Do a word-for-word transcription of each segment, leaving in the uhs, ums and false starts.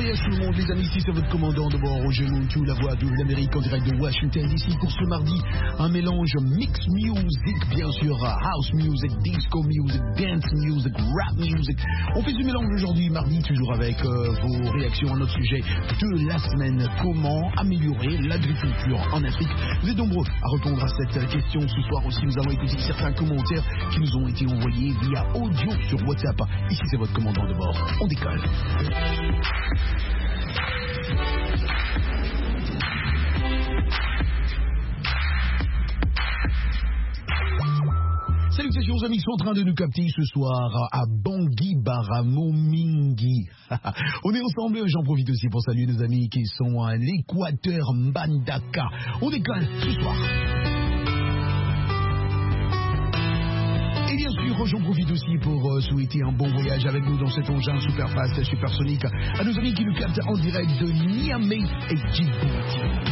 voyage tout le monde, les amis, ici c'est votre commandant de bord, Roger Montou, la voix de l'Amérique en direct de Washington D C pour ce mardi. Un mélange mix music, bien sûr, house music, disco music, dance music, rap music. On fait ce mélange aujourd'hui, mardi, toujours avec euh, vos réactions à notre sujet de la semaine. Comment améliorer l'agriculture en Afrique? Vous êtes nombreux à répondre à cette question. Ce soir aussi, nous allons écouter certains commentaires qui nous ont été envoyés via audio sur WhatsApp. Ici c'est votre commandant de bord. On décolle. Salutations aux amis qui sont en train de nous capter ce soir à Bangui Baramomingi. On est ensemble, j'en profite aussi pour saluer nos amis qui sont à l'Équateur Mbandaka. On décolle ce soir. Et bien sûr, j'en profite aussi pour euh, souhaiter un bon voyage avec nous dans cet engin super fast, supersonique à nos amis qui nous captent en direct de Niamey et Djibouti.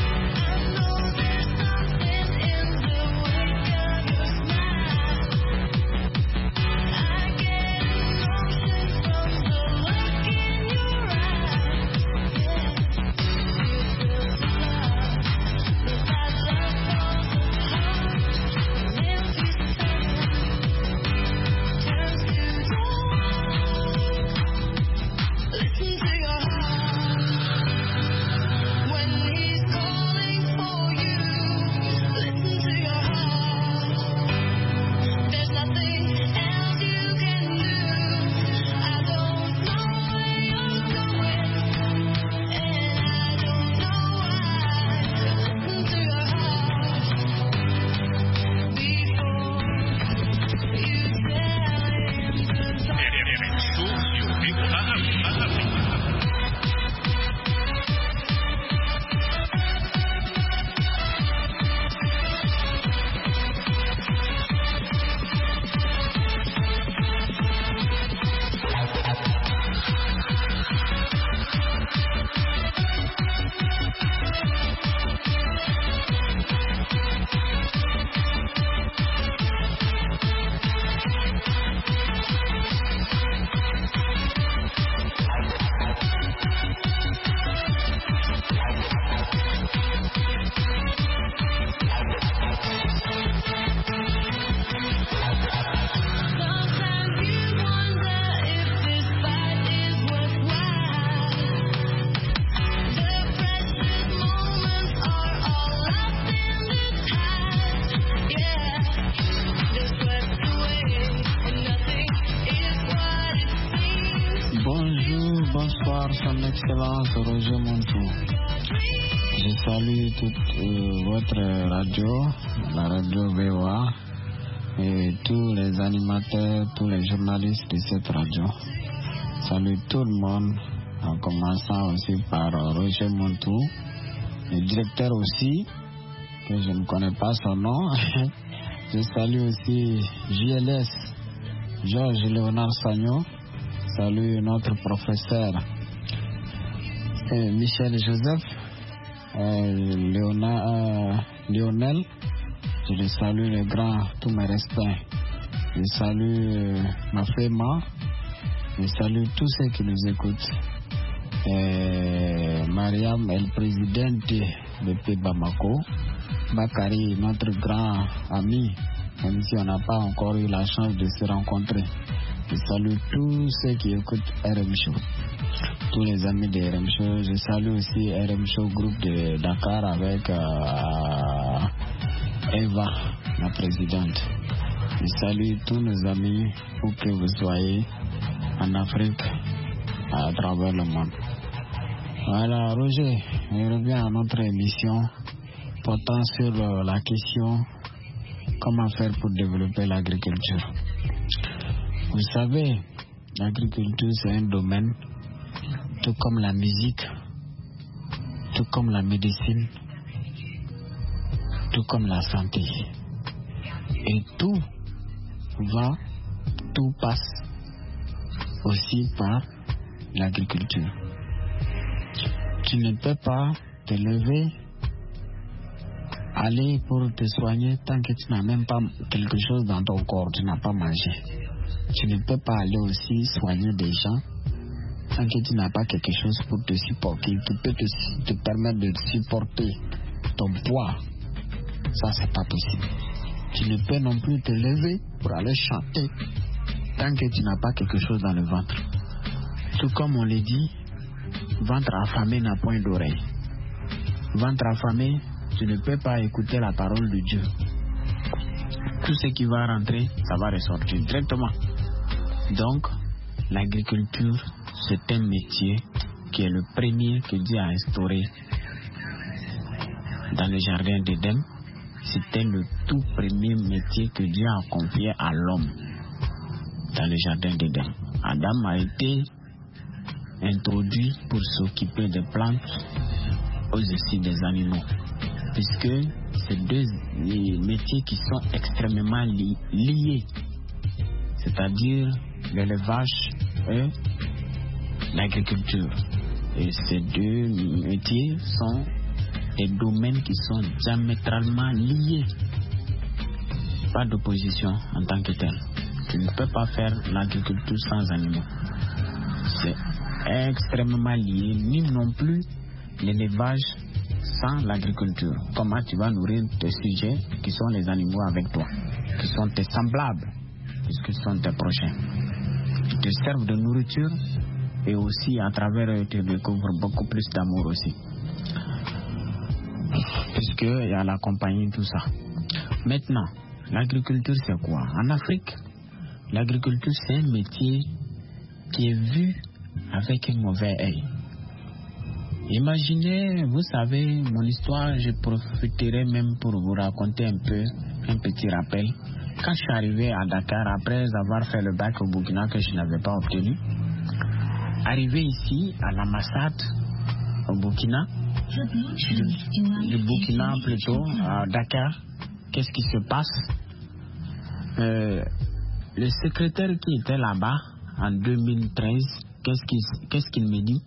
Excellence Roger Montou. Je salue toute euh, votre radio, la radio V O A, et tous les animateurs, tous les journalistes de cette radio. Salut tout le monde, en commençant aussi par euh, Roger Montou, le directeur aussi, que je ne connais pas son nom. Je salue aussi J L S, Georges Léonard Sagnon. Salut notre professeur Euh, Michel Joseph, euh, Léona, euh, Lionel, je le salue le grand, tous mes respects. Je salue euh, ma Fema, je salue tous ceux qui nous écoutent. Euh, Mariam, el présidente de P. Bamako, Bakari, notre grand ami, même si on n'a pas encore eu la chance de se rencontrer. Je salue tous ceux qui écoutent R M Show. Tous les amis de R M Show. Je salue aussi R M Show Groupe de Dakar avec euh, Eva, la présidente. Je salue tous nos amis, où que vous soyez, en Afrique, à travers le monde. Voilà, Roger, je reviens à notre émission portant sur la question comment faire pour développer l'agriculture. Vous savez, l'agriculture c'est un domaine tout comme la musique, tout comme la médecine, tout comme la santé. Et tout va, tout passe aussi par l'agriculture. Tu ne peux pas te lever, aller pour te soigner tant que tu n'as même pas quelque chose dans ton corps, tu n'as pas mangé. Tu ne peux pas aller aussi soigner des gens tant que tu n'as pas quelque chose pour te supporter, qui peut te, te permettre de supporter ton poids, ça c'est pas possible. Tu ne peux non plus te lever pour aller chanter tant que tu n'as pas quelque chose dans le ventre. Tout comme on l'a dit, ventre affamé n'a point d'oreille. Ventre affamé, tu ne peux pas écouter la parole de Dieu. Tout ce qui va rentrer, ça va ressortir directement. Donc, l'agriculture, c'est un métier qui est le premier que Dieu a instauré dans le jardin d'Éden. C'était le tout premier métier que Dieu a confié à l'homme dans le jardin d'Éden. Adam a été introduit pour s'occuper des plantes, aussi des animaux, puisque c'est deux métiers qui sont extrêmement li- liés, c'est-à-dire l'élevage et l'agriculture. Et ces deux métiers sont des domaines qui sont diamétralement liés. Pas d'opposition en tant que tel. Tu ne peux pas faire l'agriculture sans animaux. C'est extrêmement lié, ni non plus l'élevage sans l'agriculture. Comment tu vas nourrir tes sujets qui sont les animaux avec toi, qui sont tes semblables, puisqu'ils sont tes prochains. Ils te servent de nourriture et aussi à travers eux tu découvres beaucoup plus d'amour aussi. Puisqu'il y a la compagnie, tout ça. Maintenant, l'agriculture c'est quoi? En Afrique, l'agriculture c'est un métier qui est vu avec un mauvais œil. Imaginez, vous savez, mon histoire, je profiterai même pour vous raconter un peu, un petit rappel. Quand je suis arrivé à Dakar, après avoir fait le bac au Burkina que je n'avais pas obtenu, arrivé ici, à l'ambassade au Burkina, du Burkina plutôt, à Dakar, qu'est-ce qui se passe? euh, Le secrétaire qui était là-bas en deux mille treize, qu'est-ce qu'il, qu'est-ce qu'il me dit?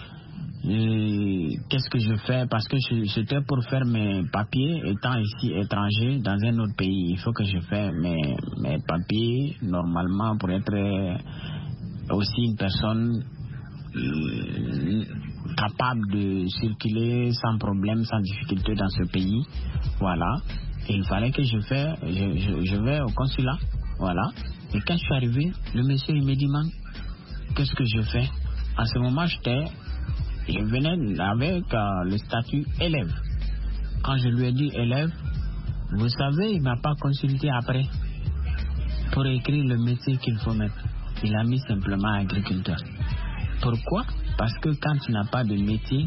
Et qu'est-ce que je fais? Parce que je, j'étais pour faire mes papiers, étant ici étranger dans un autre pays. Il faut que je fasse mes, mes papiers normalement pour être aussi une personne euh, capable de circuler sans problème, sans difficulté dans ce pays. Voilà. Et il fallait que je fasse, je, je, je vais au consulat. Voilà. Et quand je suis arrivé, le monsieur il me demande qu'est-ce que je fais. À ce moment, j'étais Je venais avec euh, le statut élève. Quand je lui ai dit élève, vous savez, il ne m'a pas consulté après pour écrire le métier qu'il faut mettre. Il a mis simplement agriculteur. Pourquoi? Parce que quand tu n'as pas de métier,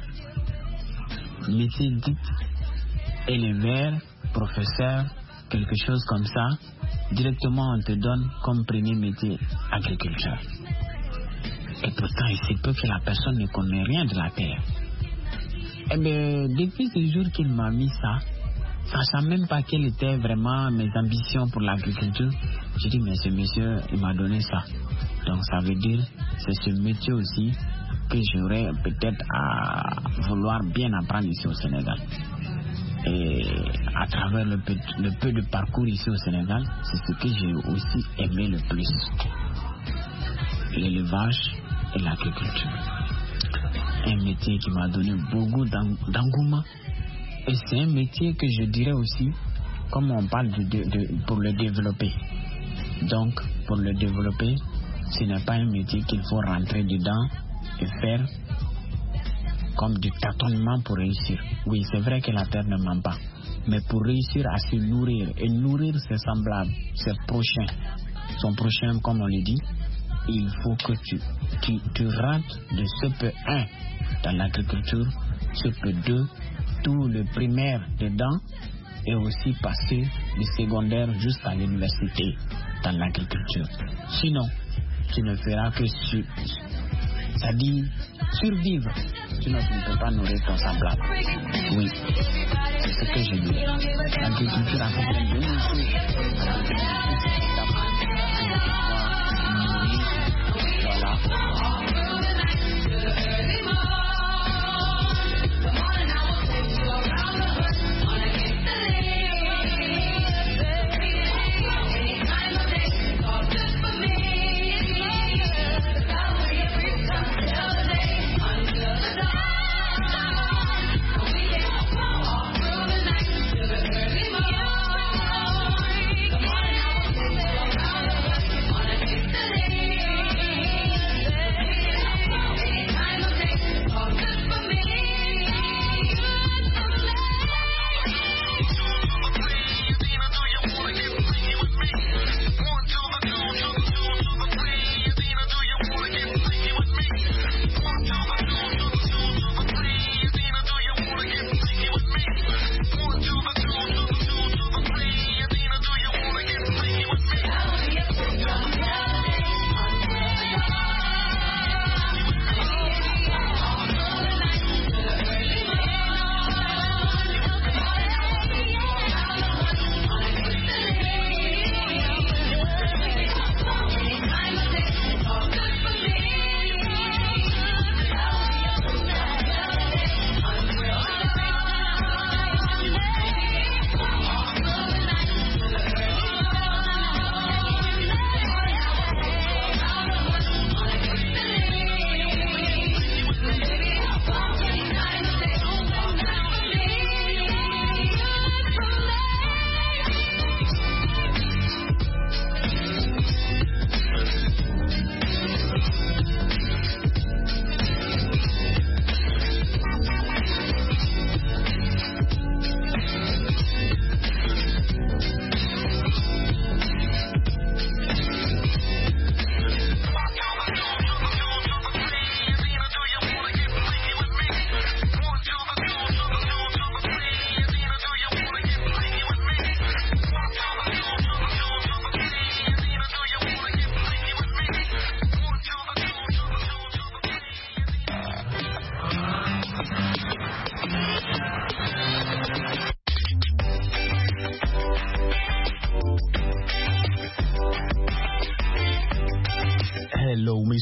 métier dit éleveur, professeur, quelque chose comme ça, directement on te donne comme premier métier agriculteur. Et pourtant, il se peut que la personne ne connaît rien de la terre. Eh bien, depuis ce jour qu'il m'a mis ça, sachant même pas quelles étaient vraiment mes ambitions pour l'agriculture, j'ai dit, mais ce monsieur, il m'a donné ça. Donc, ça veut dire, c'est ce métier aussi que j'aurais peut-être à vouloir bien apprendre ici au Sénégal. Et à travers le peu, le peu de parcours ici au Sénégal, c'est ce que j'ai aussi aimé le plus. L'élevage et l'agriculture. Un métier qui m'a donné beaucoup d'engouement. Et c'est un métier que je dirais aussi, comme on parle de, de, de, pour le développer. Donc, pour le développer, ce n'est pas un métier qu'il faut rentrer dedans et faire comme du tâtonnement pour réussir. Oui, c'est vrai que la terre ne ment pas. Mais pour réussir à se nourrir, et nourrir ses semblables, ses prochains, son prochain, comme on le dit, il faut que tu, tu, tu rentres de ce peu un dans l'agriculture, ce peu deux, tout le primaire dedans, et aussi passer du secondaire jusqu'à l'université dans l'agriculture. Sinon, tu ne feras que su, ça dit survivre, sinon tu ne peux pas nourrir ton semblable. Oui, c'est ce que je dis. L'agriculture a fait plein de choses.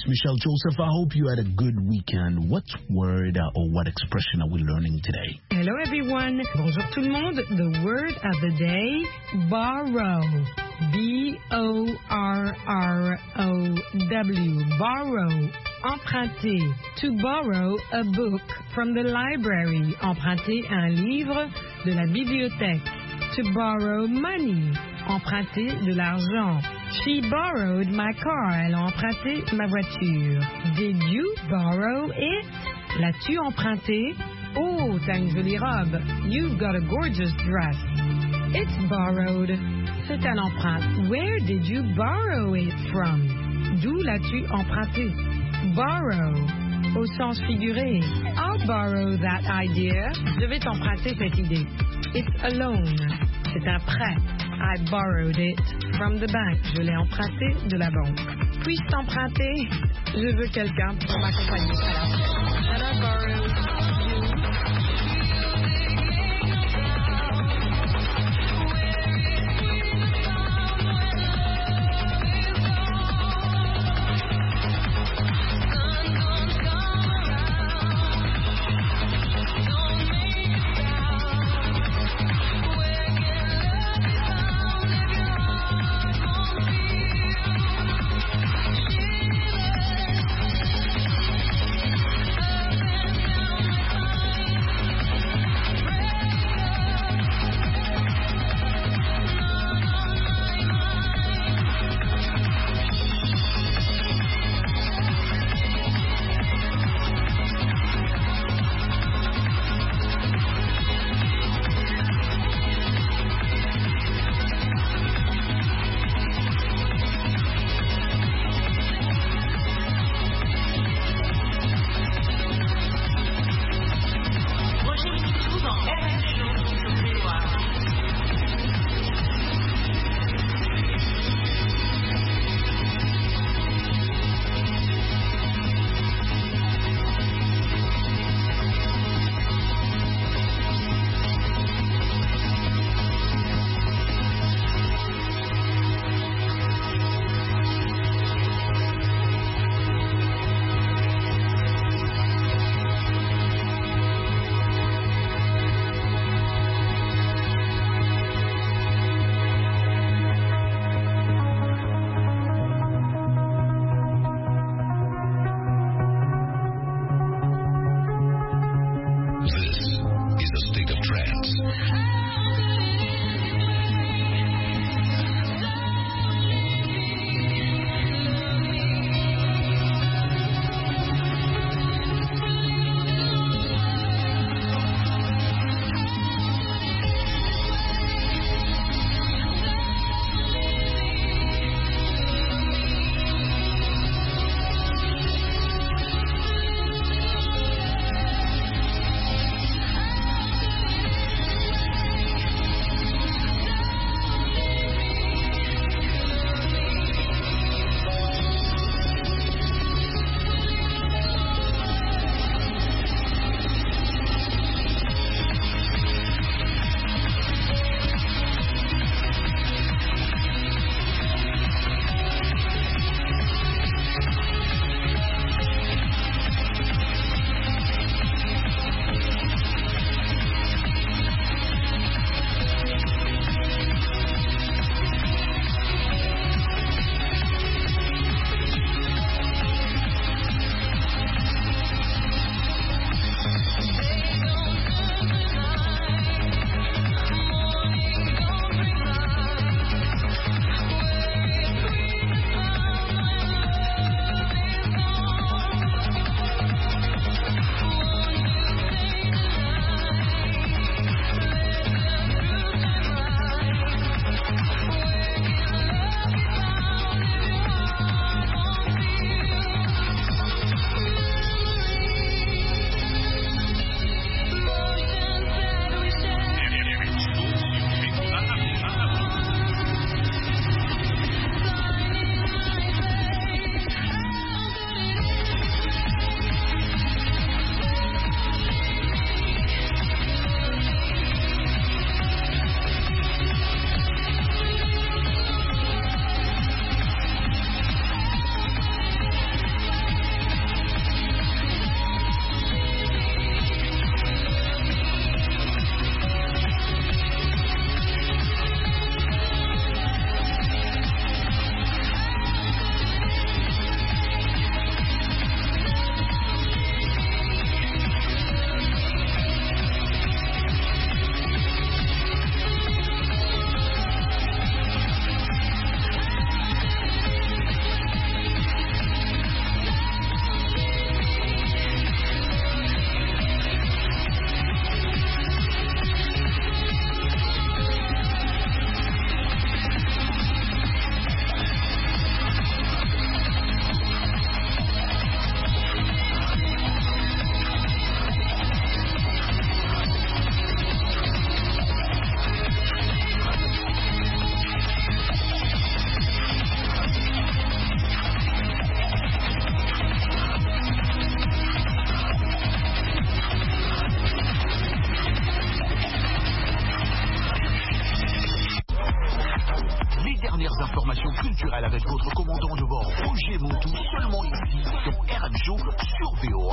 Michelle Joseph. I hope you had a good weekend. What word or what expression are we learning today? Hello everyone. Bonjour tout le monde. The word of the day, borrow. B O R R O W. Borrow. Emprunter. To borrow a book from the library. Emprunter un livre de la bibliothèque. To borrow money. Emprunter de l'argent. She borrowed my car. Elle a emprunté ma voiture. Did you borrow it? L'as-tu emprunté? Oh, t'as une jolie robe. You've got a gorgeous dress. It's borrowed. C'est un emprunt. Where did you borrow it from? D'où l'as-tu emprunté? Borrow. Au sens figuré. I'll borrow that idea. Je vais t'emprunter cette idée. It's a loan. C'est un prêt. I borrowed it from the bank. Je l'ai emprunté de la banque. Puis-je t'emprunter? Je veux quelqu'un pour m'accompagner. And I borrowed you.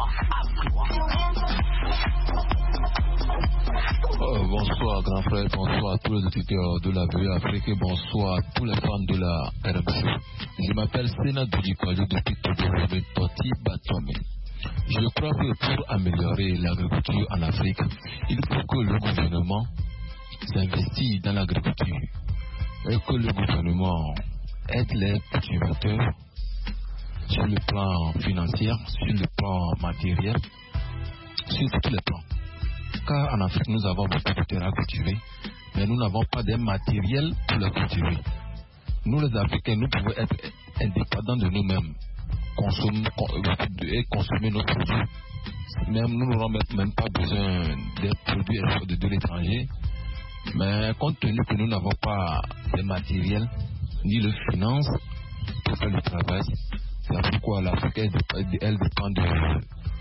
Oh, bonsoir grand frère, bonsoir à tous les auditeurs de la V E Afrique et bonsoir à tous les fans de la R M C. Je m'appelle Sénat Dudikwajo depuis Togo, Toti Batome. Je crois que pour améliorer l'agriculture en Afrique, il faut que le gouvernement s'investisse dans l'agriculture et que le gouvernement aide les cultivateurs sur le plan financier, sur le plan matériel, sur tous les plans. Car en Afrique, nous avons beaucoup de terres à cultiver, mais nous n'avons pas de matériel pour la cultiver. Nous, les Africains, nous pouvons être indépendants de nous-mêmes consommer, et consommer nos produits. Même, nous n'aurons même pas besoin des produits de, de l'étranger. Mais compte tenu que nous n'avons pas de matériel ni de finances pour faire le travail, c'est pourquoi l'Afrique, elle, elle dépend de,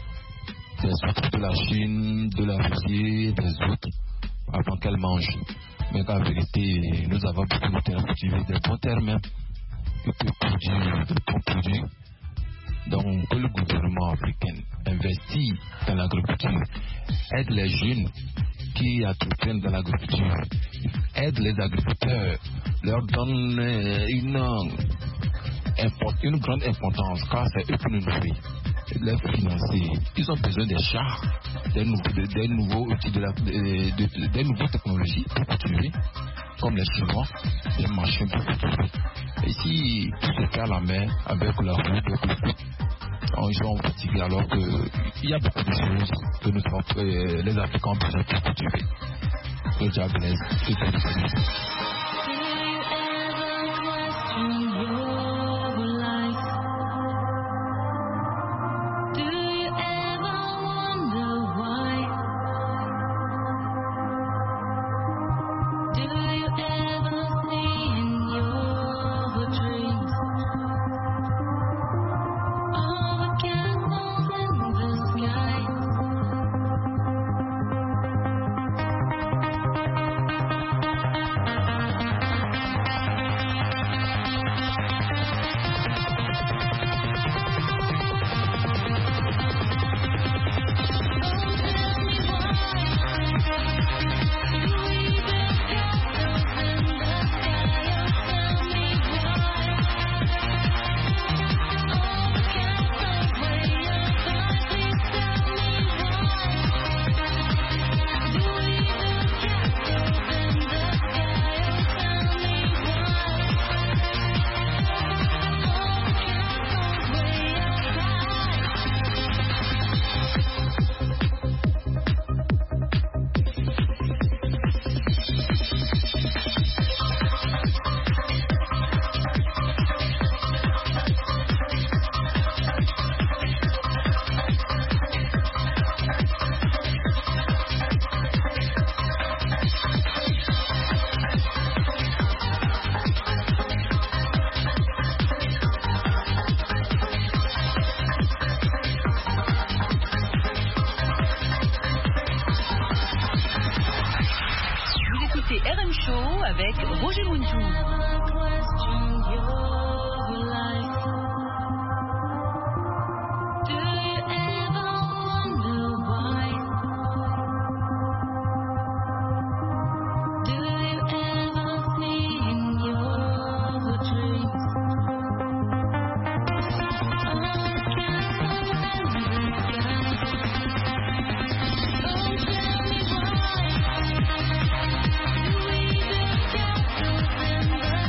des de la Chine, de la Russie, des autres, avant qu'elle mange. Mais en vérité, nous avons beaucoup de terres cultivées, des bons terres même, qui peuvent produire de bons produits. Donc, que le gouvernement africain investit dans l'agriculture, aide les jeunes qui entreprennent dans l'agriculture, aide les agriculteurs, leur donne une, une grande importance, car c'est eux qui nous nourrissent. Les financer. Ils ont besoin des chars, des nouveaux, des, des nouveaux outils, de la, de, de, des nouvelles technologies pour cultiver, comme les Chinois, les machines pour cultiver. Et si tout se fait à la main avec la roue, ils sont fatigués alors qu'il y a beaucoup de choses que nous avons, euh, les Africains ont besoin pour cultiver. Le diable laisse, tout est disponible. Remember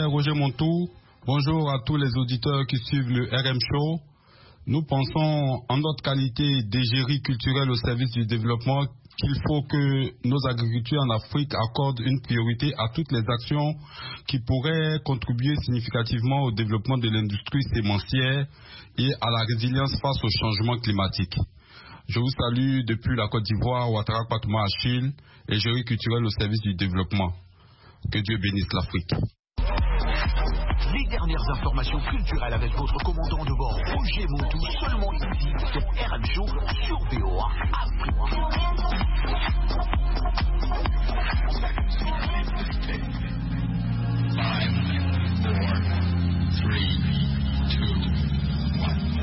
Roger Montou. Bonjour à tous les auditeurs qui suivent le R M Show. Nous pensons, en notre qualité d'égérie culturelle au service du développement, qu'il faut que nos agriculteurs en Afrique accordent une priorité à toutes les actions qui pourraient contribuer significativement au développement de l'industrie sémencière et à la résilience face au changement climatique. Je vous salue depuis la Côte d'Ivoire, Ouattara Patouma Achille, égérie culturelle au service du développement. Que Dieu bénisse l'Afrique. Les dernières informations culturelles avec votre commandant de bord Roger Montou, seulement ici sur R M Show sur V O A Afrique. Five, four, three, two, one.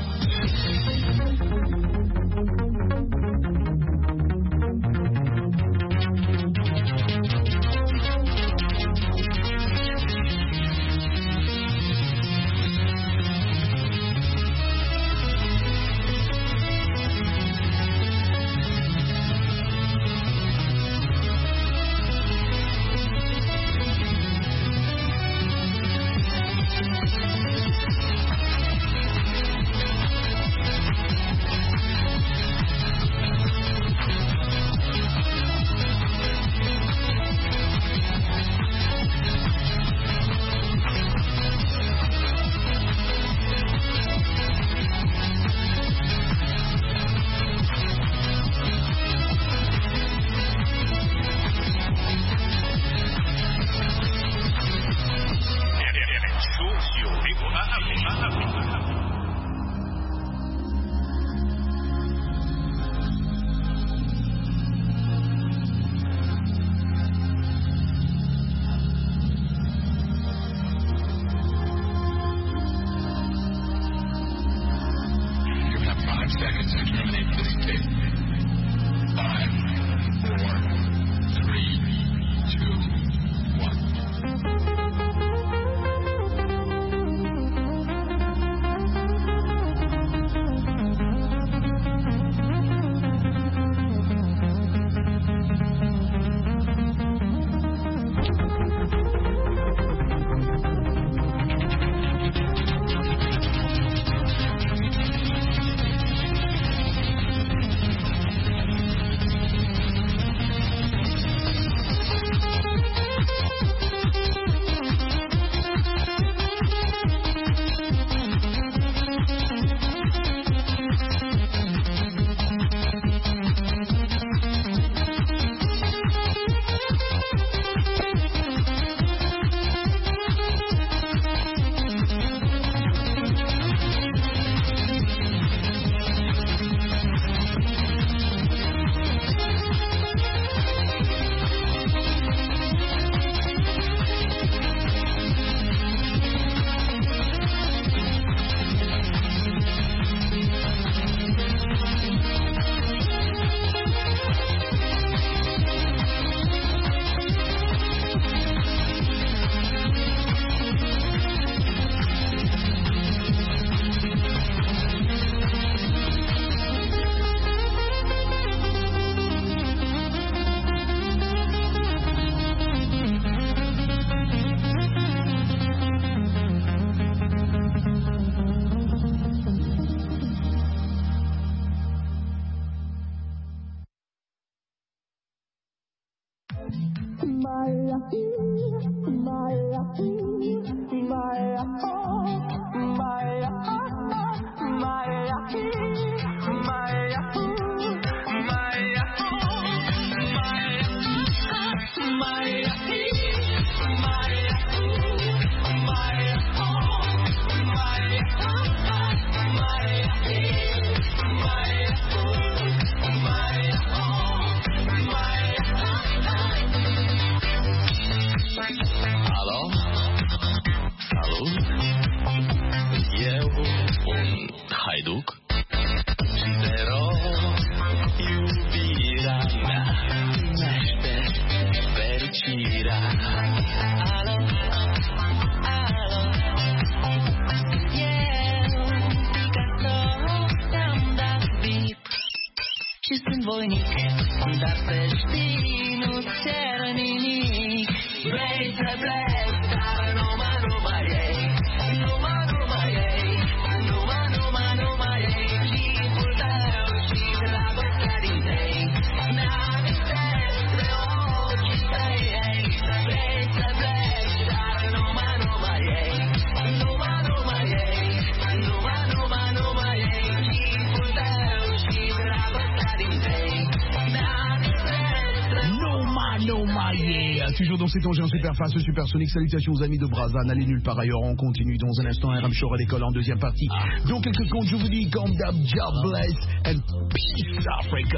Și sunt voinic, dar să știi, nu ți-ar nimic. Toujours dans cet engin super fast, supersonique. Salutations aux amis de Brazza. N'allez nulle part ailleurs. On continue dans un instant. R M Show à l'école en deuxième partie. Dans quelques secondes, je vous dis comme d'hab, God bless and peace Africa.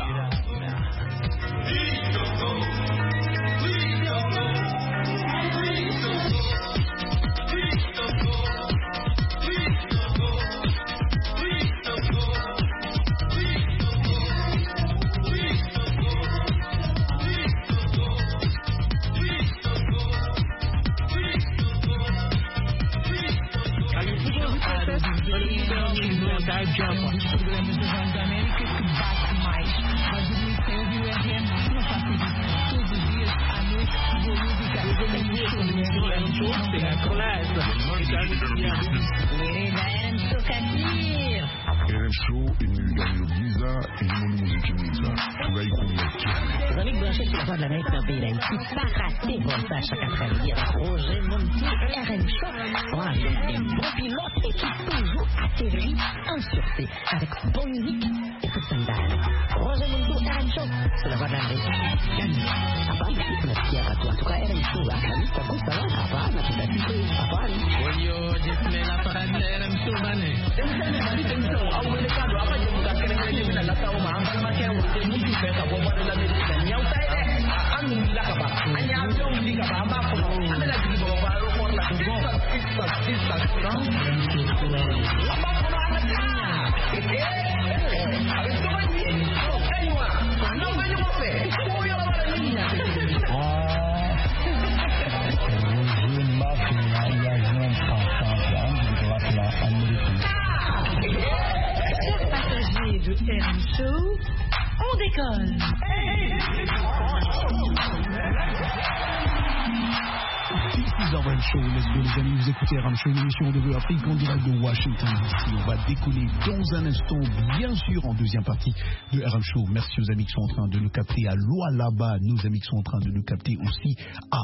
Une émission de Afrique en direct de Washington D C. On va décoller dans un instant, bien sûr, en deuxième partie de R M Show. Merci aux amis qui sont en train de nous capter à Lualaba, nos amis qui sont en train de nous capter aussi à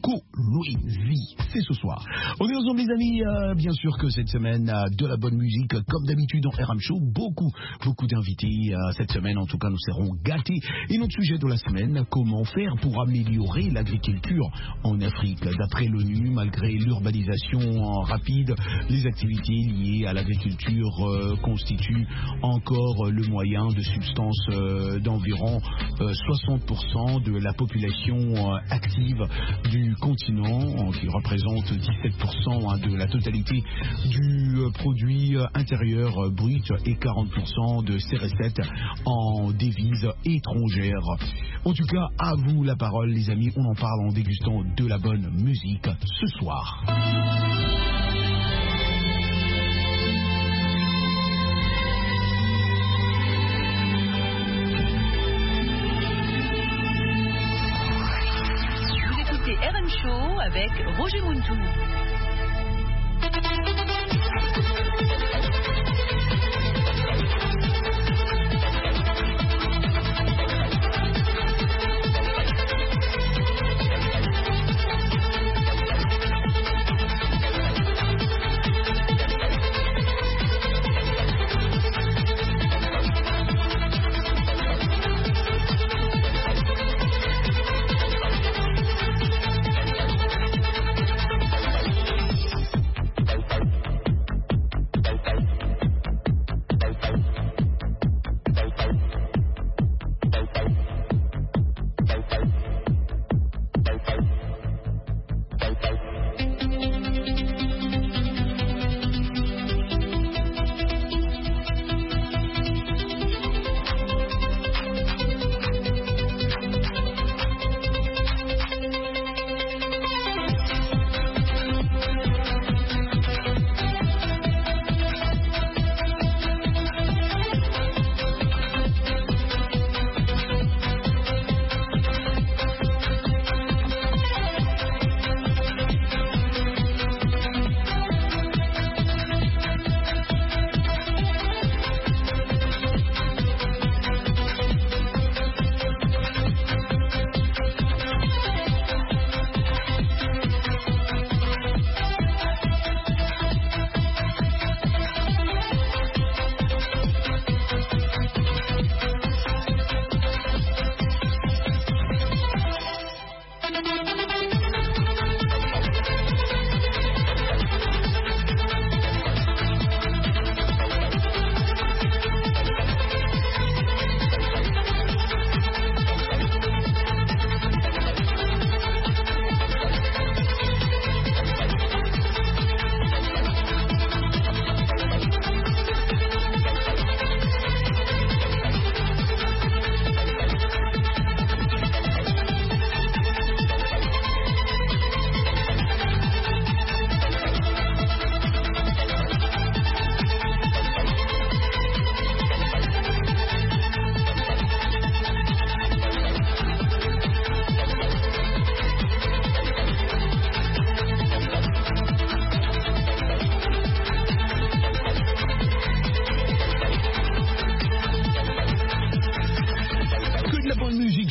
Kolwezi. C'est ce soir. On est ensemble, les amis. Euh, bien sûr que cette semaine, euh, de la bonne musique, comme d'habitude, en R M Show. Beaucoup, beaucoup d'invités. Euh, cette semaine, en tout cas, nous serons gâtés. Et notre sujet de la semaine, comment faire pour améliorer l'agriculture en Afrique. D'après l'ONU, malgré l'urbanisation rapide, les activités liées à l'agriculture euh, constituent encore le moyen de substance euh, d'environ euh, soixante pour cent de la population euh, active du continent, qui représente dix-sept pour cent de la totalité du produit intérieur brut et quarante pour cent de ses recettes en devises étrangères. En tout cas, à vous la parole, les amis. On en parle en dégustant de la bonne musique ce soir. R M Show avec Roger Muntou.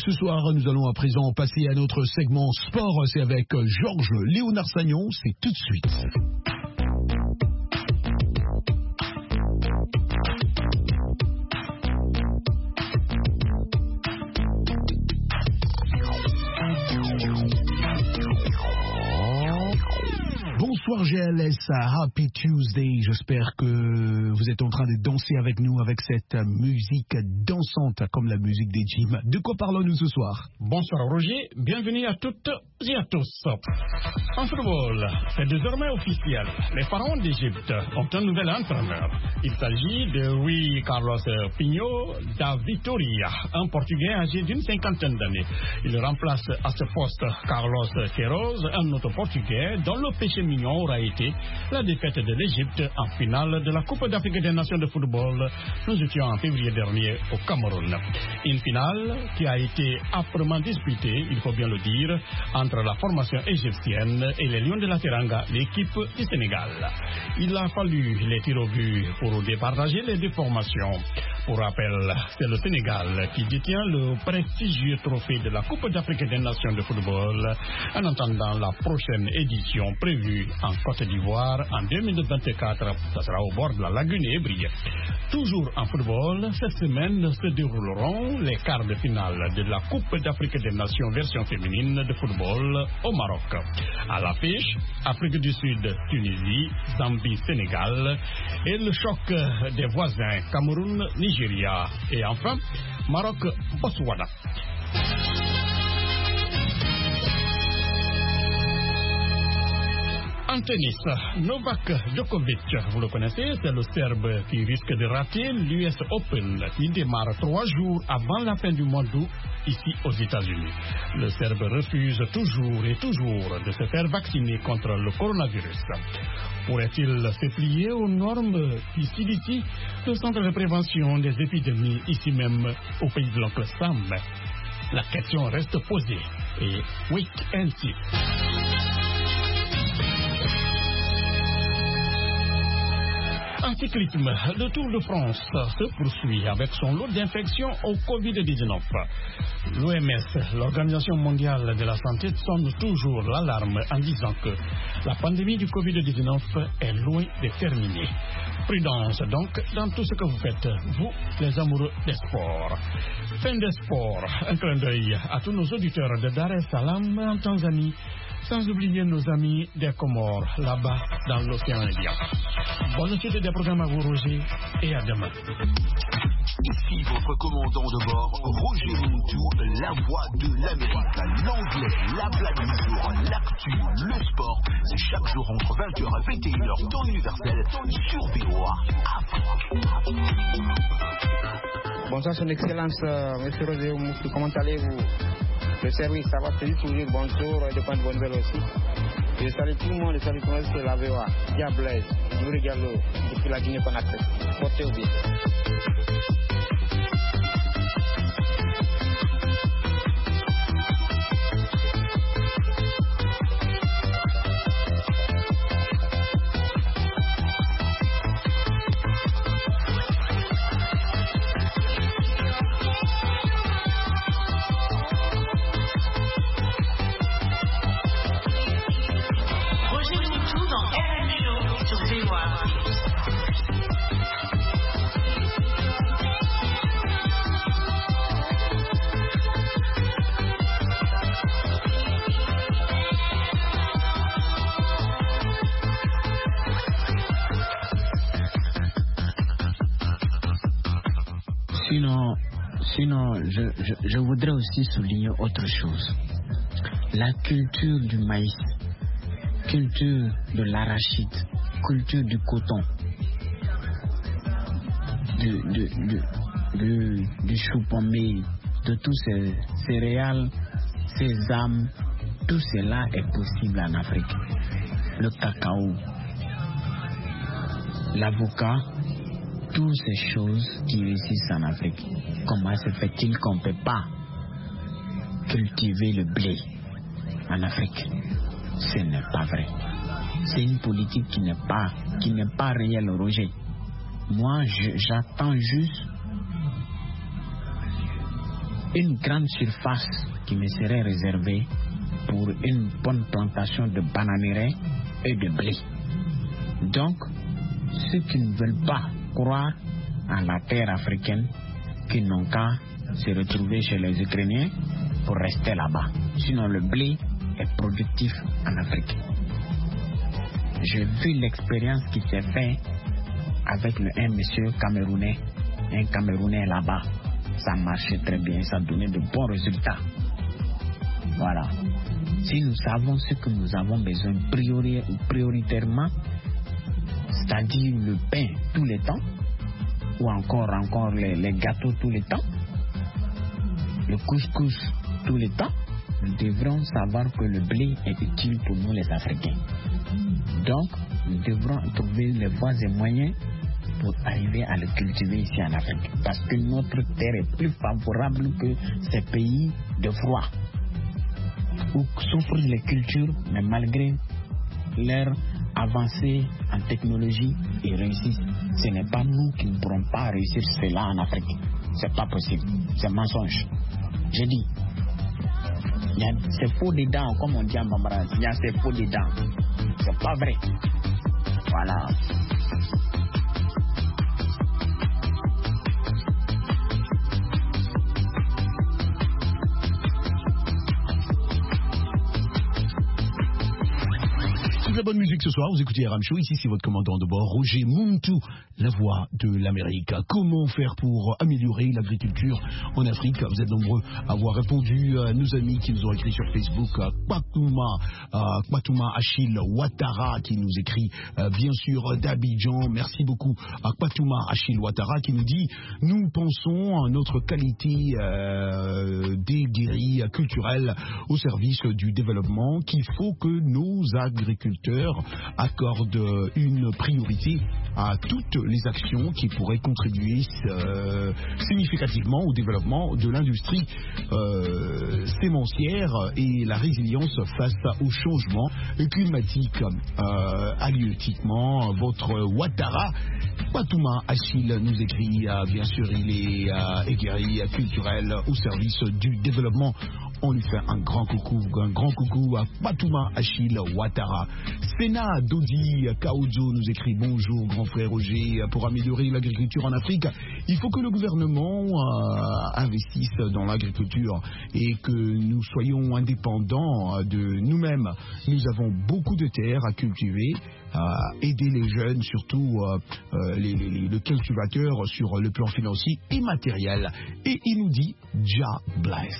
Ce soir, nous allons à présent passer à notre segment sport. C'est avec Georges Léonard Sagnon. C'est tout de suite. Bonsoir G L S, Happy Tuesday, j'espère que vous êtes en train de danser avec nous avec cette musique dansante comme la musique des gyms. De quoi parlons-nous ce soir? Bonsoir Roger, bienvenue à toutes et à tous. En football, c'est désormais officiel, les pharaons d'Égypte ont un nouvel entraîneur. Il s'agit de Rui Carlos Pinho da Vitória, un Portugais âgé d'une cinquantaine d'années. Il remplace à ce poste Carlos Queiroz, un autre Portugais dont le péché mignon aura été la défaite de l'Égypte en finale de la Coupe d'Afrique des Nations de football. Nous étions en février dernier au Cameroun. Une finale qui a été âprement disputée, il faut bien le dire, entre la formation égyptienne et les Lions de la Teranga, l'équipe du Sénégal. Il a fallu les tirs au but pour départager les deux formations. Pour rappel, c'est le Sénégal qui détient le prestigieux trophée de la Coupe d'Afrique des Nations de football en attendant la prochaine édition prévue en Côte d'Ivoire en deux mille vingt-quatre. Ça sera au bord de la lagune Ébrie. Toujours en football, cette semaine se dérouleront les quarts de finale de la Coupe d'Afrique des Nations version féminine de football au Maroc. À l'affiche, Afrique du Sud, Tunisie, Zambie, Sénégal et le choc des voisins Cameroun, Nigeria et enfin Maroc, Botswana. En tennis, Novak Djokovic, vous le connaissez, c'est le Serbe qui risque de rater l'U S Open qui démarre trois jours avant la fin du mois d'août ici aux États-Unis. Le Serbe refuse toujours et toujours de se faire vacciner contre le coronavirus. Pourrait-il se plier aux normes du C D C, le Centre de prévention des épidémies ici même au pays de l'oncle Sam? La question reste posée et wait and see. En cyclisme, le Tour de France se poursuit avec son lot d'infections au covid dix-neuf. L'O M S, l'Organisation mondiale de la santé, sonne toujours l'alarme en disant que la pandémie du covid dix-neuf est loin de terminer. Prudence donc dans tout ce que vous faites, vous les amoureux des sports. Fin des sports, un clin d'œil à tous nos auditeurs de Dar es Salaam en Tanzanie, sans oublier nos amis des Comores, là-bas dans l'océan Indien. Bonne suite des programmes à vous, Roger, et à demain. Ici votre commandant de bord, Roger Muntou, la voix de l'Amérique, l'anglais, la blague du jour, l'actu, le sport. C'est chaque jour entre vingt heures et vingt et une heures temps universel sur V O A Afrique. Bonsoir, son excellence, euh, monsieur Roger Muntou, comment allez-vous? Le service, ça va toujours bonjour et de bonnes bonnes nouvelles aussi. Je salue tout le monde, je salue tout le monde, c'est la V O A. Diablesse, Nouri Diallo, depuis la Guinée-Conakry. Portez-vous bien. Sinon, sinon je, je, je voudrais aussi souligner autre chose. La culture du maïs, culture de l'arachide, culture du coton, du, du, du, du, du chou pommé, de tous ces céréales, sésame, tout cela est possible en Afrique. Le cacao, l'avocat, toutes ces choses qui réussissent en Afrique. Comment se fait-il qu'on ne peut pas cultiver le blé en Afrique? Ce n'est pas vrai. C'est une politique qui n'est pas, qui n'est pas réelle, Roger. Moi, je, j'attends juste une grande surface qui me serait réservée pour une bonne plantation de bananeraies et de blé. Donc, ceux qui ne veulent pas croire en la terre africaine, qui n'ont qu'à se retrouver chez les Ukrainiens pour rester là-bas. Sinon, le blé est productif en Afrique. J'ai vu l'expérience qui s'est faite avec le, un monsieur camerounais, un Camerounais là-bas. Ça marchait très bien, ça donnait de bons résultats. Voilà. Si nous savons ce que nous avons besoin priori, prioritairement, c'est-à-dire le pain tous les temps, ou encore, encore les, les gâteaux tous les temps, le couscous tous les temps, nous devrons savoir que le blé est utile pour nous les Africains. Donc, nous devrons trouver les voies et moyens pour arriver à le cultiver ici en Afrique. Parce que notre terre est plus favorable que ces pays de froid, où souffrent les cultures, mais malgré leur avancée en technologie, ils réussissent. Ce n'est pas nous qui ne pourrons pas réussir cela en Afrique. C'est pas possible. C'est mensonge. J'ai dit, c'est faux dedans, comme on dit en Bambara. Il y a c'est faux dedans. C'est pas vrai. Voilà. De la bonne musique ce soir, vous écoutez R M Show, ici c'est votre commandant de bord, Roger Muntu, la voix de l'Amérique. Comment faire pour améliorer l'agriculture en Afrique? Vous êtes nombreux à avoir répondu à nos amis qui nous ont écrit sur Facebook, Kwatouma, Kwatouma Achille Ouattara qui nous écrit euh, bien sûr d'Abidjan. Merci beaucoup à Kwatouma Achille Ouattara qui nous dit: nous pensons à notre qualité euh, des guéris culturelles au service du développement, qu'il faut que nos agriculteurs accorde une priorité à toutes les actions qui pourraient contribuer euh, significativement au développement de l'industrie euh, sémencière et la résilience face au changement climatique. Euh, halieutiquement, votre Ouattara, Kwatouma Achille nous écrit, euh, bien sûr, il est euh, aguerri, culturel au service du développement. On lui fait un grand coucou, un grand coucou à Kwatouma Achille Ouattara. Sena Dodi Kaozo nous écrit: bonjour grand frère Roger, pour améliorer l'agriculture en Afrique, il faut que le gouvernement euh, investisse dans l'agriculture et que nous soyons indépendants de nous-mêmes. Nous avons beaucoup de terres à cultiver, à aider les jeunes, surtout euh, euh, les, les, les cultivateurs sur le plan financier et matériel. Et il nous dit Jah bless.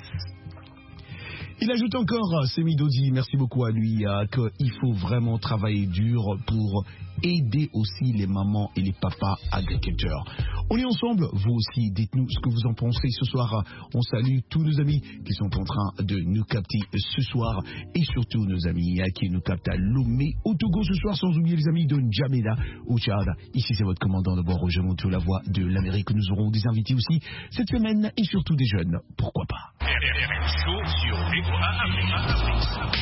Il ajoute encore, Semidodi, merci beaucoup à lui, euh, qu'il faut vraiment travailler dur pour aider aussi les mamans et les papas agriculteurs. On est ensemble, vous aussi, dites-nous ce que vous en pensez ce soir. On salue tous nos amis qui sont en train de nous capter ce soir et surtout nos amis qui nous captent à Lomé, au Togo ce soir, sans oublier les amis de N'Djamena au Tchad. Ici c'est votre commandant de bord, Roger Muntu, la voix de l'Amérique. Nous aurons des invités aussi cette semaine et surtout des jeunes, pourquoi pas. Sur Afrique.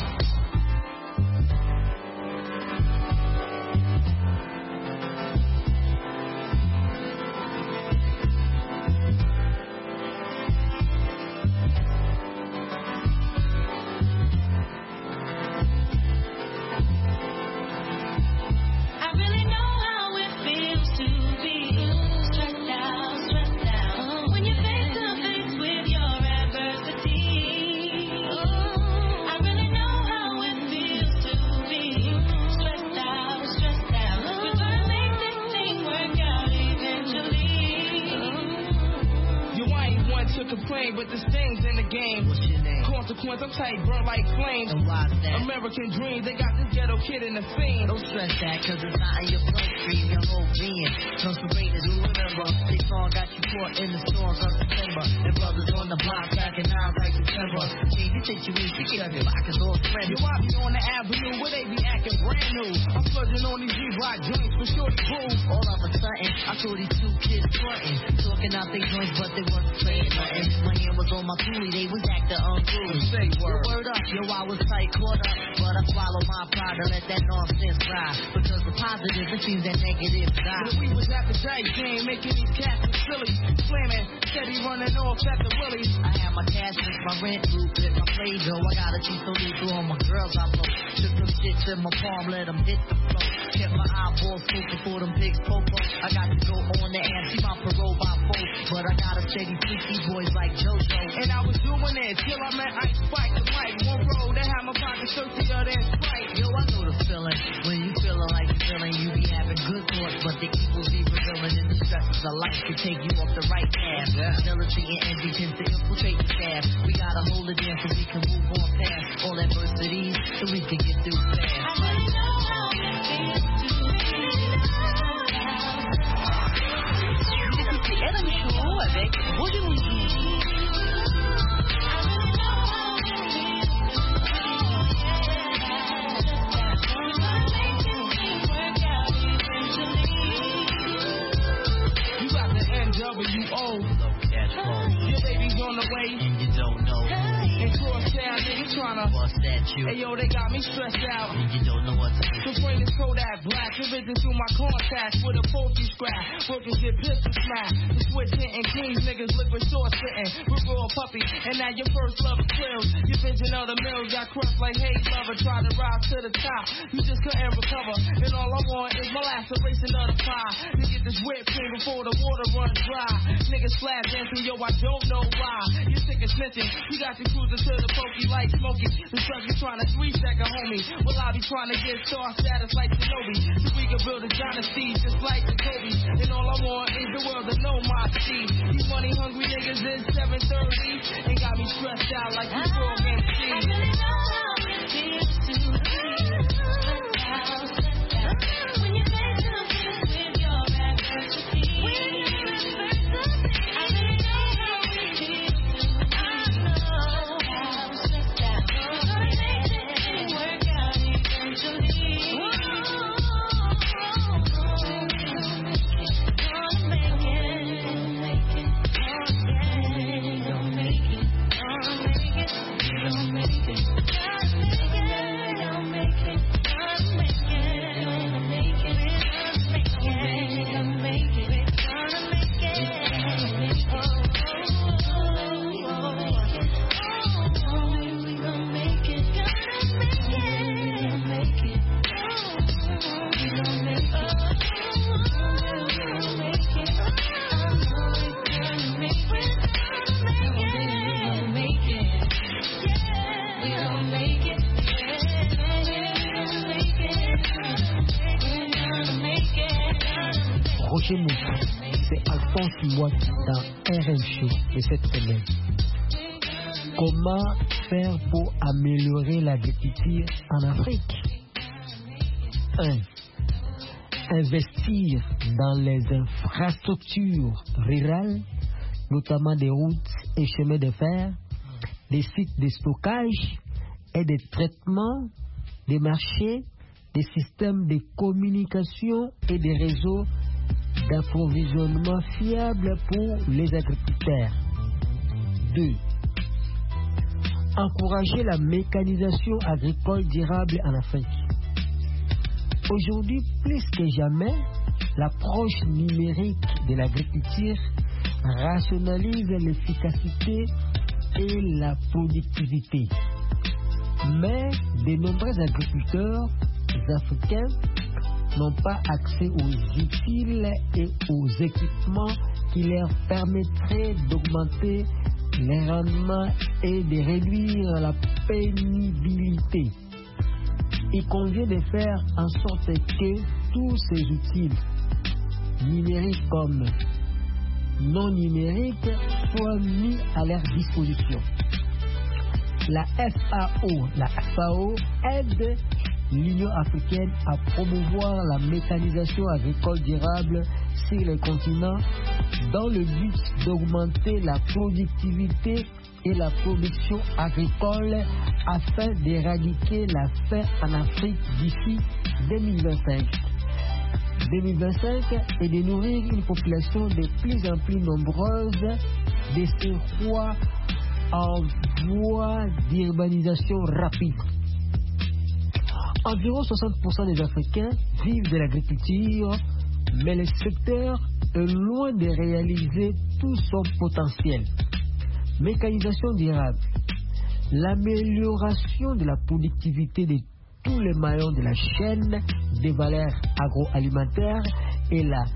But the stings in the game. What's your name? Consequence, I'm tight, burn like flames. And why's that? American dream, they got this ghetto kid in the fiend. Don't stress that, cause it's not in your bloodstream, your whole being. Concentrated, who remember? Big song got you caught in the storms of September. And brothers on the block back in nine like September. Change your situation, shut your pockets all friendly. You watch me on the avenue where they be acting brand new. I'm flooding on these G-Rock joints for sure to prove. All of a sudden, I saw these two kids frontin', talking out their joints, but they wasn't saying nothing. My hand was on my coolie, they was acting unruly. Say word. Word up, yo, I was tight, caught up, but I swallowed my pride. hard to let that nonsense ride. Because the positive, it seems that negative die. When we was at the dice game, making these cats look silly. Slamming, steady running off at the willies. I had my cash with my rent group, lit my play dough. I got a cheap so through all my girls I blow. Took them shits in my palm, let them hit the flow. Kept my eyeballs open for them big popo. I got to go on the amp, see my parole by four. But I got a steady freaky boys like JoJo. And I was doing it till I met Ice Spike. The mic, one road, that had my pocket searchier than Sprite. Yo, I know the feeling. When you feeling like you're feeling, you be having good thoughts. But the evil's be revealing and the stresses of life can take you off the right path. Yeah. Jealousy and envy tends to infiltrate the staff. We gotta hold it in so we can move on past all adversities so we can get through fast. C'est R M Show avec Roger Mountou. You got the N W O. Your baby's on the way. And you don't know who. And Crosstown, niggas tryna bust that you. Hey yo, they got me stressed out. And you don't know what to do. So bring this Kodak black, division through my contacts with a poultry scrap. Broken shit, pistol smack. The switch hitting kings, niggas liquid short sitting. We're raw puppy, and now your first love is thrilled. Your vision of the mills got crushed like hay lover. Tried to rise to the top, you just couldn't recover. And all I want is my laceration of the pie. To get this whipped cream before the water runs dry. Niggas flat dancing, yo, I don't know why. You're sick of snitching, you got your cruising to the pokey like smoky. The stuff you trying to sweet stack a homie. Well, I be trying to get star status like Shinobi. So we can build a dynasty just like the Kobe. And all I want is the world to know my speed. These money hungry niggas is seven thirty. And got me stressed out like you frog M C. I really know how it feels to when you make something with your adversity. When you adversity. I really know how it feels to I know how to stress that. Gonna make it work out eventually. Roger Mountou, c'est Alphonse Mouaki dans R M Show de cette semaine. Comment faire pour améliorer l'agriculture en Afrique? un. Investir dans les infrastructures rurales, notamment des routes et chemins de fer, des sites de stockage et de traitement, des marchés, des systèmes de communication et des réseaux d'approvisionnement fiables pour les agriculteurs. deux. Encourager la mécanisation agricole durable en Afrique. Aujourd'hui, plus que jamais, l'approche numérique de l'agriculture rationalise l'efficacité et la productivité. Mais de nombreux agriculteurs africains n'ont pas accès aux outils et aux équipements qui leur permettraient d'augmenter les rendements et de réduire la pénibilité. Il convient de faire en sorte que tous ces outils, numériques comme non numériques, soient mis à leur disposition. La F A O, la F A O aide l'Union africaine à promouvoir la mécanisation agricole durable sur le continent dans le but d'augmenter la productivité et la production agricole afin d'éradiquer la faim en Afrique d'ici deux mille vingt-cinq. deux mille vingt-cinq et de nourrir une population de plus en plus nombreuse de ce roi en voie d'urbanisation rapide. Environ soixante pour cent des Africains vivent de l'agriculture, mais le secteur est loin de réaliser tout son potentiel. Mécanisation durable, l'amélioration de la productivité de tous les maillons de la chaîne des valeurs agroalimentaires et la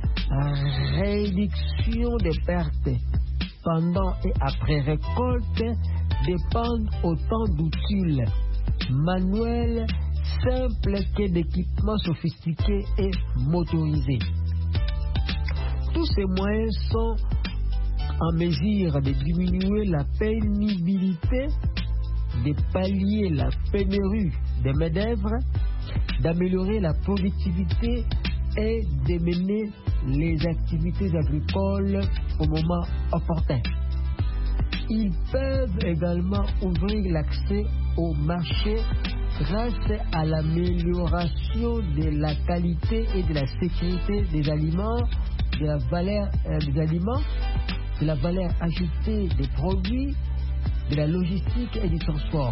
réduction des pertes pendant et après récolte dépendent autant d'outils manuels simples que d'équipements sophistiqués et motorisés. Tous ces moyens sont en mesure de diminuer la pénibilité, de pallier la pénurie de main-d'œuvre, d'améliorer la productivité et de mener les activités agricoles au moment opportun. Ils peuvent également ouvrir l'accès au marché grâce à l'amélioration de la qualité et de la sécurité des aliments, de la valeur euh, des aliments, de la valeur ajoutée des produits, de la logistique et du transport.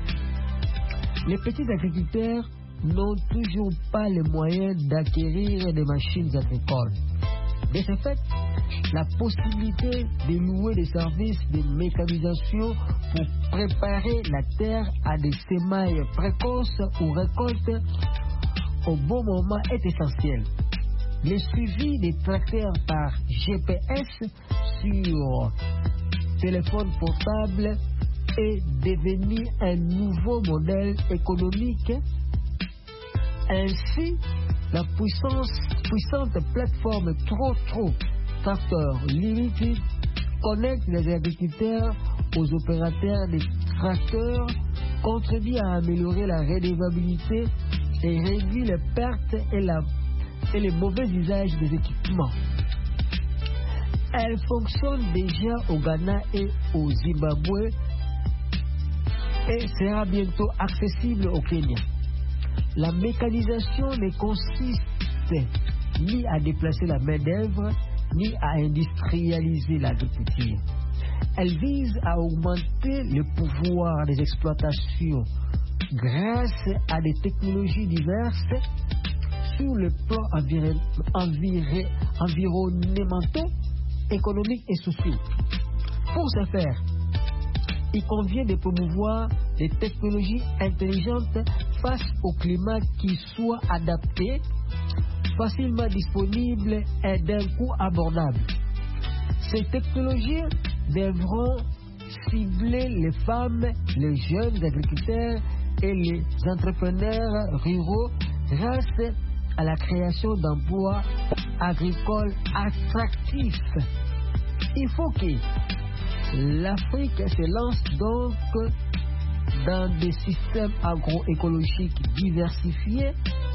Les petits agriculteurs n'ont toujours pas les moyens d'acquérir des machines agricoles. De ce fait, la possibilité de louer des services de mécanisation pour préparer la terre à des semailles précoces ou récoltes au bon moment est essentielle. Le suivi des tracteurs par G P S sur téléphone portable est devenu un nouveau modèle économique. Ainsi, la puissance, puissante plateforme Trop Trop Tracteur Limited connecte les agriculteurs aux opérateurs des tracteurs, contribue à améliorer la redevabilité et réduit les pertes et, la, et les mauvais usages des équipements. Elle fonctionne déjà au Ghana et au Zimbabwe et sera bientôt accessible au Kenya. La mécanisation ne consiste ni à déplacer la main-d'œuvre, ni à industrialiser l'agriculture. Elle vise à augmenter le pouvoir des exploitations grâce à des technologies diverses sur le plan environ, environ, environnementaux, économiques et sociaux. Pour ce faire, il convient de promouvoir des technologies intelligentes face au climat qui soient adaptées, facilement disponibles et d'un coût abordable. Ces technologies devront cibler les femmes, les jeunes agriculteurs et les entrepreneurs ruraux grâce à la création d'emplois agricoles attractifs. Il faut que l'Afrique se lance donc dans des systèmes agroécologiques diversifiés,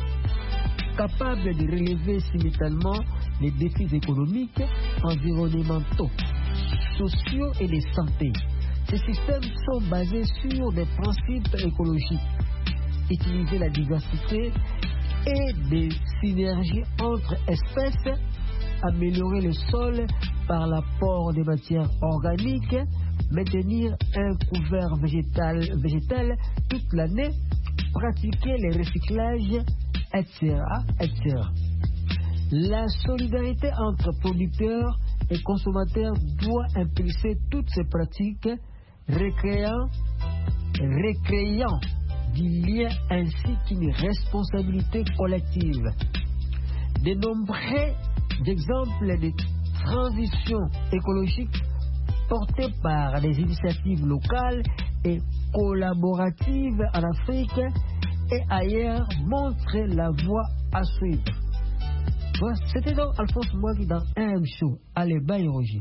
capables de relever simultanément les défis économiques, environnementaux, sociaux et de santé. Ces systèmes sont basés sur des principes écologiques. Utiliser la diversité et des synergies entre espèces, améliorer le sol par l'apport de matières organiques, maintenir un couvert végétal, végétal toute l'année, pratiquer le recyclage, et cetera, et cetera. La solidarité entre producteurs et consommateurs doit impulser toutes ces pratiques, recréant, recréant du lien ainsi qu'une responsabilité collective. De nombreux exemples de transition écologique portées par des initiatives locales et collaboratives en Afrique et ailleurs montrent la voie à suivre. C'était donc Alphonse Mouavi dans R M Show. Allez, bye Roger.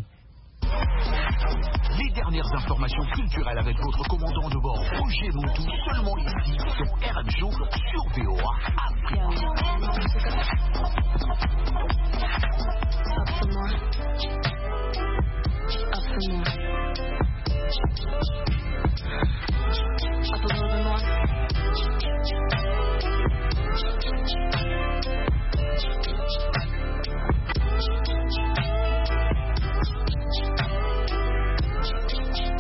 Les dernières informations culturelles avec votre commandant de bord Roger Moutou, seulement ici sur R M Show sur V O A Afrique.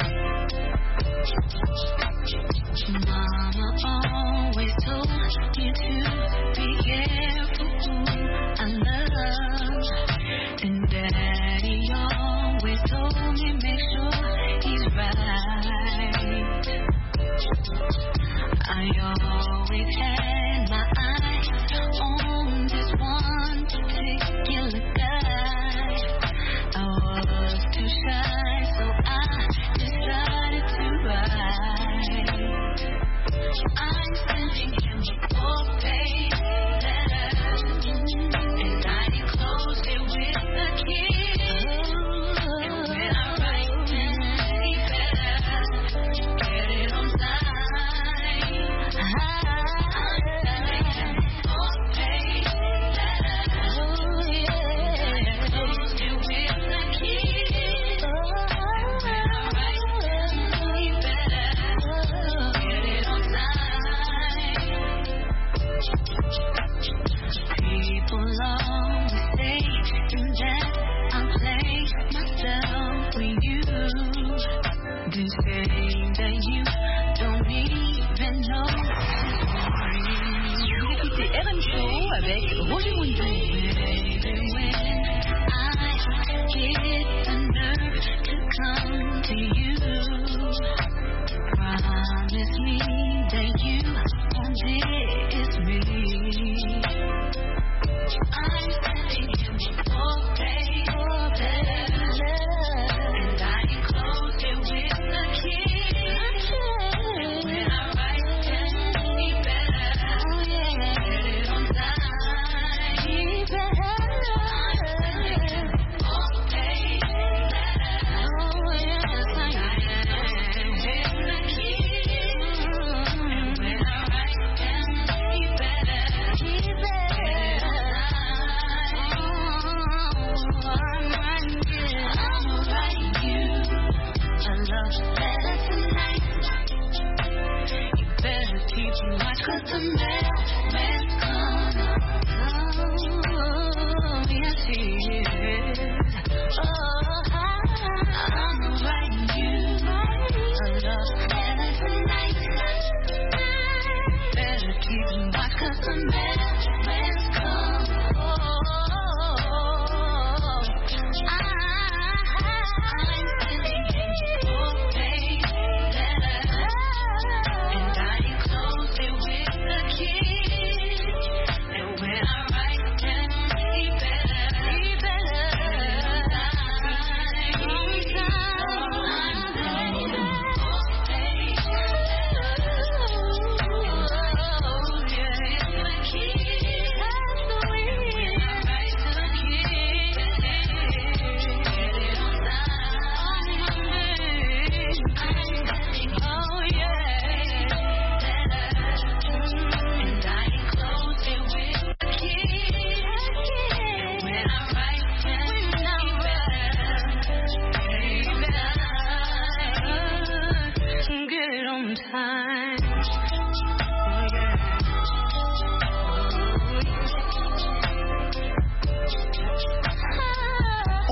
Mama always told you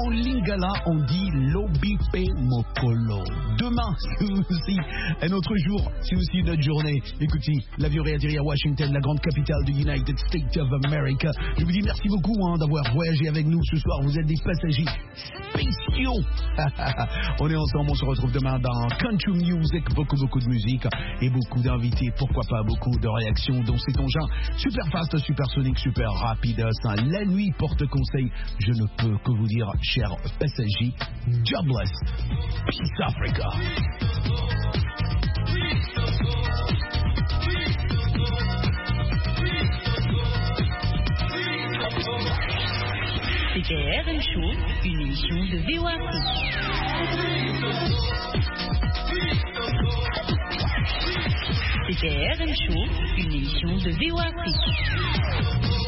Lingala, on dit Lobipe Mokolo. Demain, c'est aussi un autre jour, c'est aussi notre journée. Écoutez, l'avion réatterrit à Washington, la grande capitale du United States of America. Je vous dis merci beaucoup hein, d'avoir voyagé avec nous ce soir. Vous êtes des passagers spéciaux. On est ensemble, on se retrouve demain dans Country Music, beaucoup beaucoup de musique et beaucoup d'invités, pourquoi pas beaucoup de réactions dans cet engin super fast, super sonique, super rapide. La nuit porte conseil, je ne peux que vous dire, chers passagers, jobless, peace Africa. C'était R M Show, une émission de V O A Afrique. C'était R M Show, une émission de V O A Afrique.